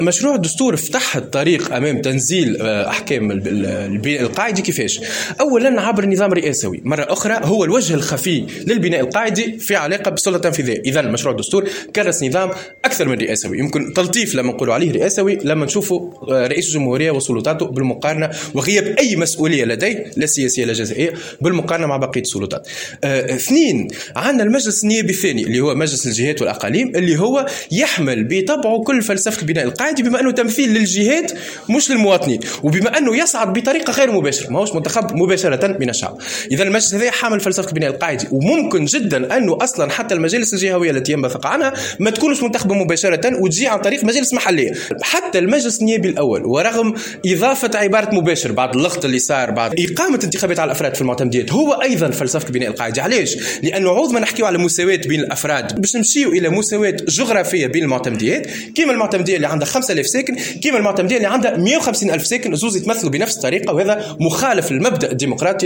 مشروع الدستور فتح الطريق أمام تنزيل أحكام البناء القاعدي. كيفاش؟ أولا عبر نظام رئاسوي، مرة أخرى هو الوجه الخفي للبناء القاعدي في علاقة بالسلطة التنفيذية. إذن مشروع الدستور كرس نظام أكثر من رئاسوي، يمكن تلطيف لما نقولوا عليه رئاسوي لما نشوفوا رئيس الجمهورية وسلطاته بالمقارنة وغياب أي مسؤولية لديه لا سياسية لا جزائية بالمقارنة مع بقية السلطات. اثنين، عندنا المجلس النيابي الثاني اللي هو مجلس الجهات والأقاليم، اللي هو يحمل بطبعه كل فلسفة البناء القاعدي بما أنه تمثيل للجهات مش للمواطنين، وبما أنه يصعد بطريقة غير مباشرة، ما هوش منتخب مباشرة من الشعب. إذا المجلس هذا حامل فلسفة البناء القاعدي، وممكن جدا أنه أصلا حتى المجالس الجهوية التي ينبثق عنها ما تكونش منتخبة مباشرة وتجي عن طريق مجالس محلية. حتى المجلس النيابي الأول ورغم إضافة عبارة مباشر بعد اللغط اللي صار بعد إقامة انتخابات على الأفراد في المعتمديات هو أيضا فلسفة البناء القاعدي. علاش؟ لأنه عوض ما نحكيو على مساواة بين الأفراد باش نمشيو إلى مساواة جغرافية بين المعتمديات، كيما المعتمدية اللي عندها 5000 ساكن كيما المعتمدية اللي عندها 150,000 ساكن، زوز يتمثلوا بنفس الطريقة، وهذا مخالف للمبدأ الديمقراطي